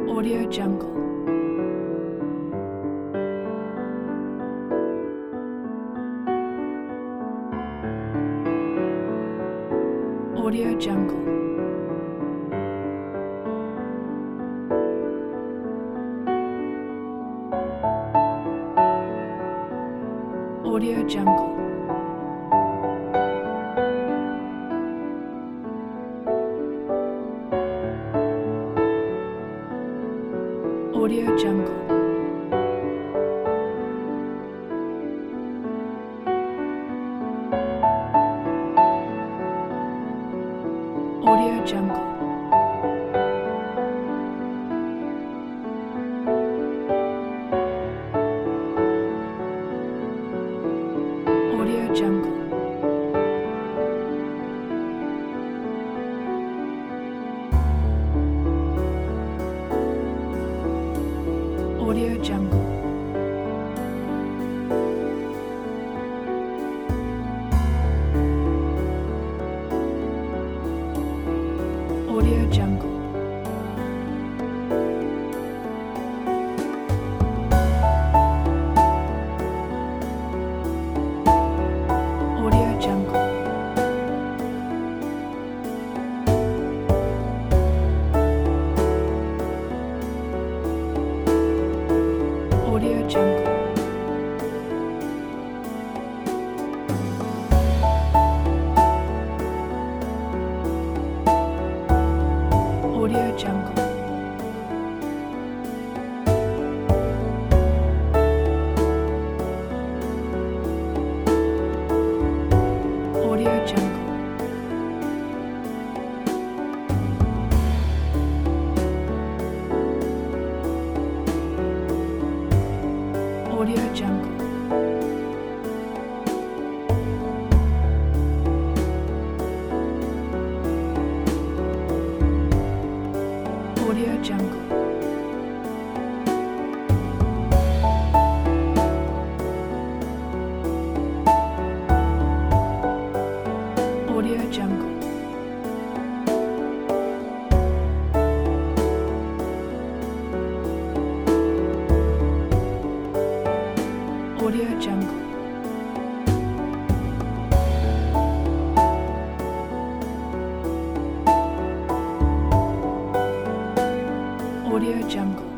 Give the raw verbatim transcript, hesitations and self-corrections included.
Audio Jungle. Audio Jungle. Audio Jungle. Audio Jungle. Audio Jungle. Audio Jungle. Audio Jungle. Audio Jungle. Audio Jungle. Audio Jungle. Audio Jungle. Audio Jungle. Audio Jungle. Audio Jungle. Audio Jungle. Audio Jungle. Audio Jungle.